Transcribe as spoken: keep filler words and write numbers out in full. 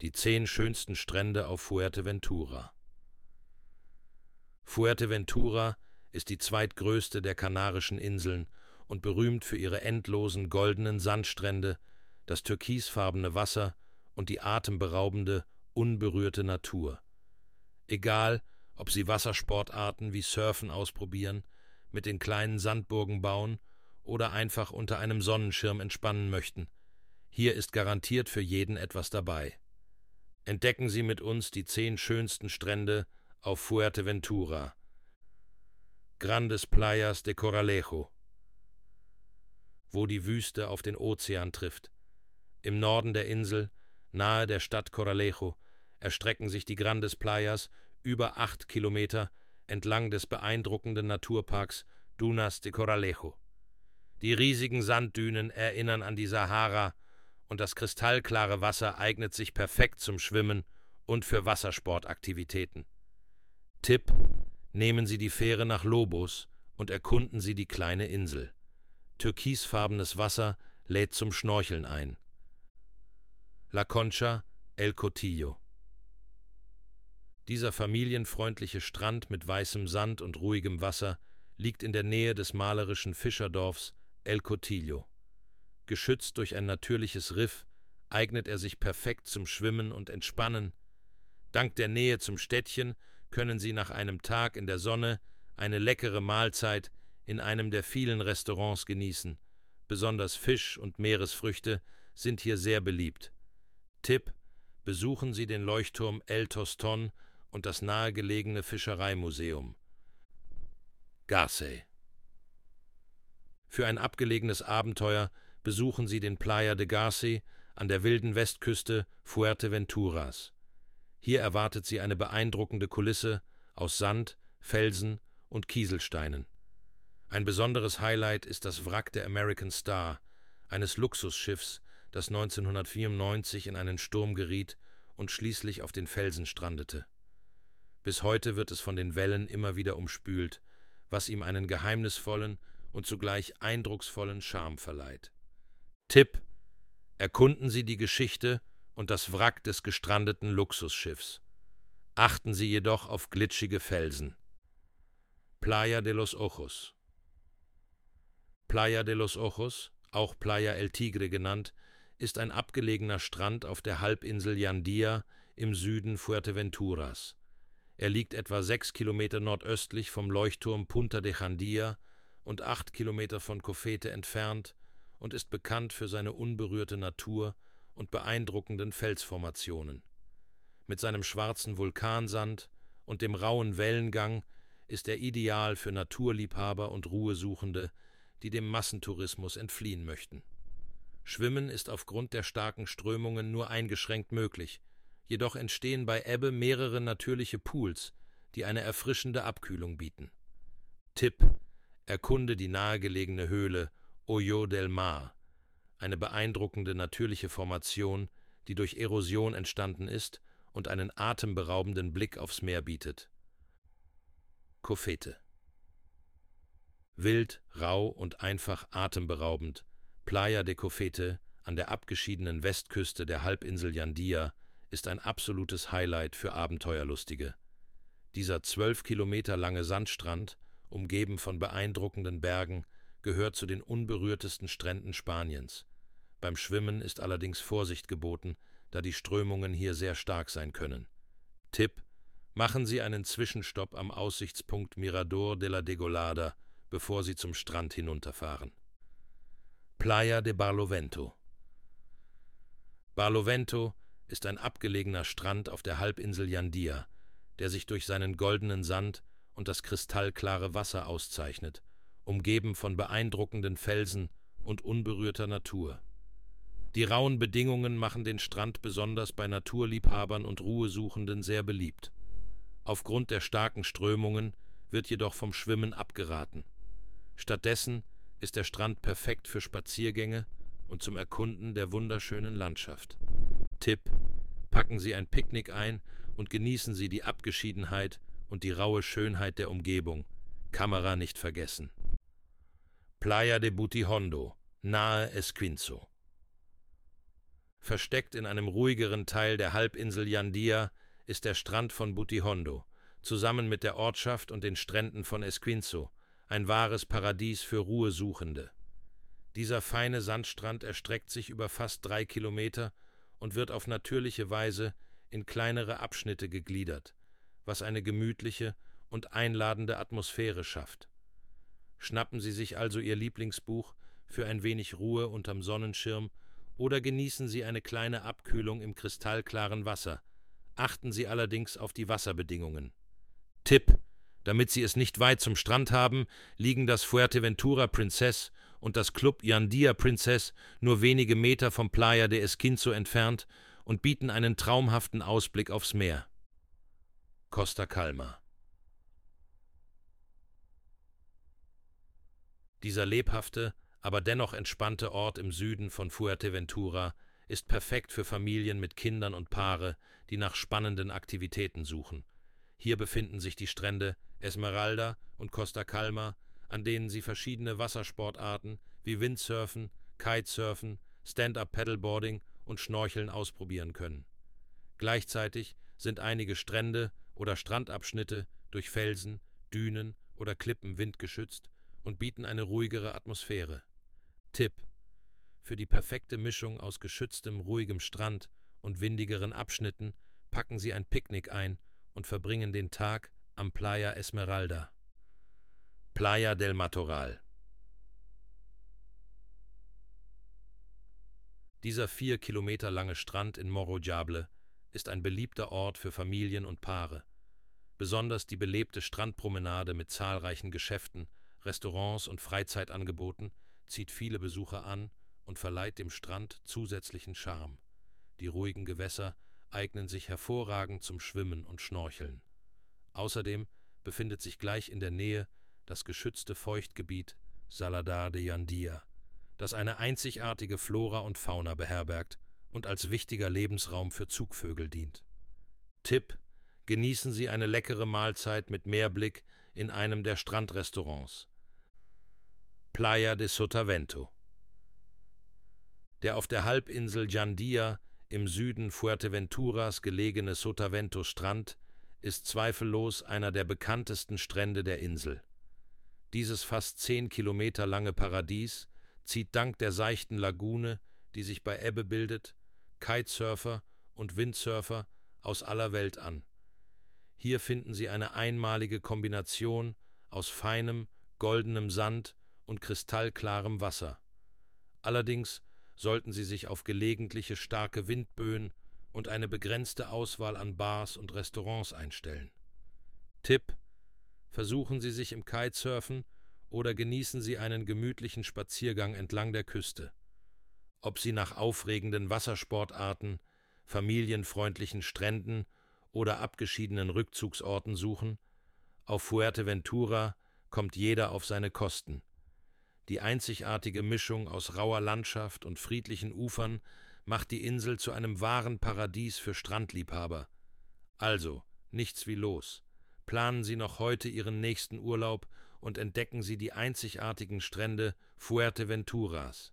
Die zehn schönsten Strände auf Fuerteventura. Fuerteventura ist die zweitgrößte der Kanarischen Inseln und berühmt für ihre endlosen goldenen Sandstrände, das türkisfarbene Wasser und die atemberaubende, unberührte Natur. Egal, ob Sie Wassersportarten wie Surfen ausprobieren, mit den kleinen Sandburgen bauen oder einfach unter einem Sonnenschirm entspannen möchten, hier ist garantiert für jeden etwas dabei. Entdecken Sie mit uns die zehn schönsten Strände auf Fuerteventura. Grandes Playas de Coralejo, wo die Wüste auf den Ozean trifft. Im Norden der Insel, nahe der Stadt Coralejo, erstrecken sich die Grandes Playas über acht Kilometer entlang des beeindruckenden Naturparks Dunas de Coralejo. Die riesigen Sanddünen erinnern an die Sahara und das kristallklare Wasser eignet sich perfekt zum Schwimmen und für Wassersportaktivitäten. Tipp: Nehmen Sie die Fähre nach Lobos und erkunden Sie die kleine Insel. Türkisfarbenes Wasser lädt zum Schnorcheln ein. La Concha, El Cotillo. Dieser familienfreundliche Strand mit weißem Sand und ruhigem Wasser liegt in der Nähe des malerischen Fischerdorfs El Cotillo. Geschützt durch ein natürliches Riff eignet er sich perfekt zum Schwimmen und Entspannen. Dank der Nähe zum Städtchen können Sie nach einem Tag in der Sonne eine leckere Mahlzeit in einem der vielen Restaurants genießen. Besonders Fisch und Meeresfrüchte sind hier sehr beliebt. Tipp: Besuchen Sie den Leuchtturm El Tostón und das nahegelegene Fischereimuseum. Garcey. Für ein abgelegenes Abenteuer besuchen Sie den Playa de Garcey an der wilden Westküste Fuerteventuras. Hier erwartet Sie eine beeindruckende Kulisse aus Sand, Felsen und Kieselsteinen. Ein besonderes Highlight ist das Wrack der American Star, eines Luxusschiffs, das neunzehnhundertvierundneunzig in einen Sturm geriet und schließlich auf den Felsen strandete. Bis heute wird es von den Wellen immer wieder umspült, was ihm einen geheimnisvollen und zugleich eindrucksvollen Charme verleiht. Tipp: Erkunden Sie die Geschichte und das Wrack des gestrandeten Luxusschiffs. Achten Sie jedoch auf glitschige Felsen. Playa de los Ojos. Playa de los Ojos, auch Playa El Tigre genannt, ist ein abgelegener Strand auf der Halbinsel Jandía im Süden Fuerteventuras. Er liegt etwa sechs Kilometer nordöstlich vom Leuchtturm Punta de Jandía und acht Kilometer von Cofete entfernt und ist bekannt für seine unberührte Natur und beeindruckenden Felsformationen. Mit seinem schwarzen Vulkansand und dem rauen Wellengang ist er ideal für Naturliebhaber und Ruhesuchende, die dem Massentourismus entfliehen möchten. Schwimmen ist aufgrund der starken Strömungen nur eingeschränkt möglich, jedoch entstehen bei Ebbe mehrere natürliche Pools, die eine erfrischende Abkühlung bieten. Tipp: Erkunde die nahegelegene Höhle Hoyo del Mar, eine beeindruckende natürliche Formation, die durch Erosion entstanden ist und einen atemberaubenden Blick aufs Meer bietet. Cofete. Wild, rau und einfach atemberaubend, Playa de Cofete an der abgeschiedenen Westküste der Halbinsel Jandía ist ein absolutes Highlight für Abenteuerlustige. Dieser zwölf Kilometer lange Sandstrand, umgeben von beeindruckenden Bergen, gehört zu den unberührtesten Stränden Spaniens. Beim Schwimmen ist allerdings Vorsicht geboten, da die Strömungen hier sehr stark sein können. Tipp: Machen Sie einen Zwischenstopp am Aussichtspunkt Mirador de la Degolada, bevor Sie zum Strand hinunterfahren. Playa de Barlovento. Barlovento ist ein abgelegener Strand auf der Halbinsel Jandía, der sich durch seinen goldenen Sand und das kristallklare Wasser auszeichnet, umgeben von beeindruckenden Felsen und unberührter Natur. Die rauen Bedingungen machen den Strand besonders bei Naturliebhabern und Ruhesuchenden sehr beliebt. Aufgrund der starken Strömungen wird jedoch vom Schwimmen abgeraten. Stattdessen ist der Strand perfekt für Spaziergänge und zum Erkunden der wunderschönen Landschaft. Tipp: Packen Sie ein Picknick ein und genießen Sie die Abgeschiedenheit und die raue Schönheit der Umgebung. Kamera nicht vergessen. Playa de Butihondo, nahe Esquinzo. Versteckt in einem ruhigeren Teil der Halbinsel Jandía ist der Strand von Butihondo, zusammen mit der Ortschaft und den Stränden von Esquinzo, ein wahres Paradies für Ruhesuchende. Dieser feine Sandstrand erstreckt sich über fast drei Kilometer und wird auf natürliche Weise in kleinere Abschnitte gegliedert, was eine gemütliche und einladende Atmosphäre schafft. Schnappen Sie sich also Ihr Lieblingsbuch für ein wenig Ruhe unterm Sonnenschirm oder genießen Sie eine kleine Abkühlung im kristallklaren Wasser. Achten Sie allerdings auf die Wasserbedingungen. Tipp: Damit Sie es nicht weit zum Strand haben, liegen das Fuerteventura Princess und das Club Jandía Princess nur wenige Meter vom Playa de Esquinzo entfernt und bieten einen traumhaften Ausblick aufs Meer. Costa Calma. Dieser lebhafte, aber dennoch entspannte Ort im Süden von Fuerteventura ist perfekt für Familien mit Kindern und Paare, die nach spannenden Aktivitäten suchen. Hier befinden sich die Strände Esmeralda und Costa Calma, an denen Sie verschiedene Wassersportarten wie Windsurfen, Kitesurfen, Stand-up-Paddleboarding und Schnorcheln ausprobieren können. Gleichzeitig sind einige Strände oder Strandabschnitte durch Felsen, Dünen oder Klippen windgeschützt und bieten eine ruhigere Atmosphäre. Tipp: Für die perfekte Mischung aus geschütztem, ruhigem Strand und windigeren Abschnitten packen Sie ein Picknick ein und verbringen den Tag am Playa Esmeralda. Playa del Matoral. Dieser vier Kilometer lange Strand in Morro Diable ist ein beliebter Ort für Familien und Paare. Besonders die belebte Strandpromenade mit zahlreichen Geschäften, Restaurants und Freizeitangeboten zieht viele Besucher an und verleiht dem Strand zusätzlichen Charme. Die ruhigen Gewässer eignen sich hervorragend zum Schwimmen und Schnorcheln. Außerdem befindet sich gleich in der Nähe das geschützte Feuchtgebiet Saladar de Jandía, das eine einzigartige Flora und Fauna beherbergt und als wichtiger Lebensraum für Zugvögel dient. Tipp: Genießen Sie eine leckere Mahlzeit mit Meerblick in einem der Strandrestaurants. Playa de Sotavento. Der auf der Halbinsel Jandía im Süden Fuerteventuras gelegene Sotavento-Strand ist zweifellos einer der bekanntesten Strände der Insel. Dieses fast zehn Kilometer lange Paradies zieht dank der seichten Lagune, die sich bei Ebbe bildet, Kitesurfer und Windsurfer aus aller Welt an. Hier finden Sie eine einmalige Kombination aus feinem, goldenem Sand und kristallklarem Wasser. Allerdings sollten Sie sich auf gelegentliche starke Windböen und eine begrenzte Auswahl an Bars und Restaurants einstellen. Tipp: Versuchen Sie sich im Kitesurfen oder genießen Sie einen gemütlichen Spaziergang entlang der Küste. Ob Sie nach aufregenden Wassersportarten, familienfreundlichen Stränden oder abgeschiedenen Rückzugsorten suchen, auf Fuerteventura kommt jeder auf seine Kosten. Die einzigartige Mischung aus rauer Landschaft und friedlichen Ufern macht die Insel zu einem wahren Paradies für Strandliebhaber. Also, nichts wie los. Planen Sie noch heute Ihren nächsten Urlaub und entdecken Sie die einzigartigen Strände Fuerteventuras.